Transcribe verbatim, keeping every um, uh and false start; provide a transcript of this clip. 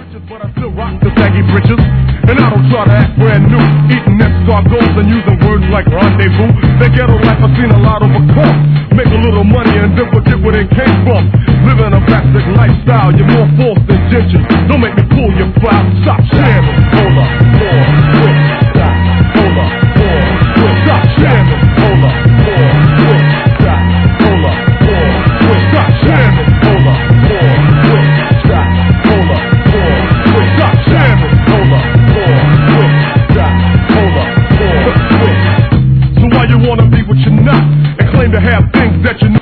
riches, but I still rock the saggy britches. And I don't try to act brand new, eating escargots and using words like rendezvous. The ghetto life I've seen a lot overcome. Make a little money and then forget where they came from. Living a basic lifestyle, you're more false than genuine. Don't make me pull your file. Stop sharing. Hold up, more, quick, stop. Hold up, more, quick, stop sharing. Hold up, more, quick, stop. Hold up, more, quick, stop sharing. Hold up, more, quick, stop. Hold up, more, quick, stop sharing. Hold up, more, quick, stop. Hold up, more, quick. So why you wanna be what you're not and claim to have things that you know?